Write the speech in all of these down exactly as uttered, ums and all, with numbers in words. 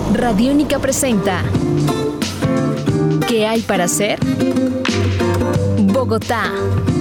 Radiónica presenta ¿Qué hay para hacer? Bogotá.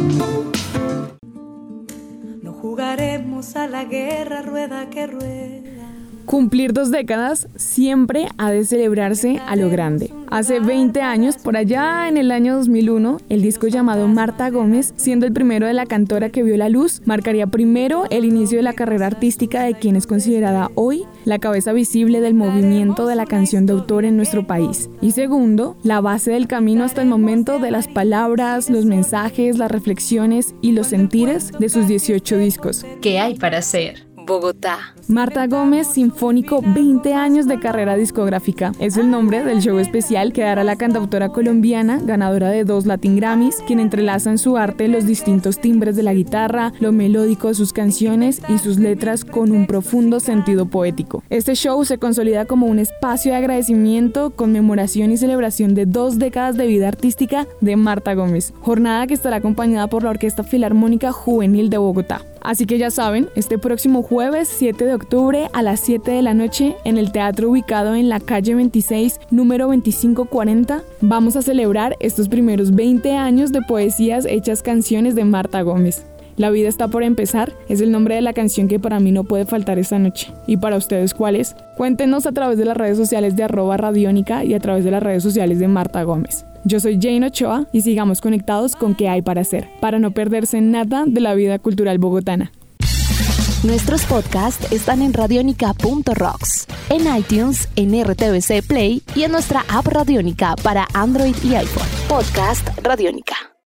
No jugaremos a la guerra, rueda que rueda. Cumplir dos décadas siempre ha de celebrarse a lo grande. Hace veinte años, por allá en el año dos mil uno, el disco llamado Marta Gómez, siendo el primero de la cantora que vio la luz, marcaría primero el inicio de la carrera artística de quien es considerada hoy la cabeza visible del movimiento de la canción de autor en nuestro país. Y segundo, la base del camino hasta el momento de las palabras, los mensajes, las reflexiones y los sentires de sus dieciocho discos. ¿Qué hay para hacer? Bogotá. Marta Gómez Sinfónico, veinte años de carrera discográfica. Es el nombre del show especial que dará la cantautora colombiana, ganadora de dos Latin Grammys, quien entrelaza en su arte los distintos timbres de la guitarra, lo melódico de sus canciones y sus letras con un profundo sentido poético. Este show se consolida como un espacio de agradecimiento, conmemoración y celebración de dos décadas de vida artística de Marta Gómez. Jornada que estará acompañada por la Orquesta Filarmónica Juvenil de Bogotá. Así que ya saben, este próximo jueves siete de octubre a las siete de la noche en el teatro ubicado en la calle veintiséis, número veinticinco cuarenta, vamos a celebrar estos primeros veinte años de poesías hechas canciones de Marta Gómez. La vida está por empezar es el nombre de la canción que para mí no puede faltar esta noche. ¿Y para ustedes cuál es? Cuéntenos a través de las redes sociales de arroba radiónica y a través de las redes sociales de Marta Gómez. Yo soy Jane Ochoa y sigamos conectados con ¿Qué hay para hacer? Para no perderse nada de la vida cultural bogotana. Nuestros podcasts están en radionica punto rocks, en iTunes, en R T V C Play y en nuestra app Radiónica para Android y iPhone. Podcast Radiónica.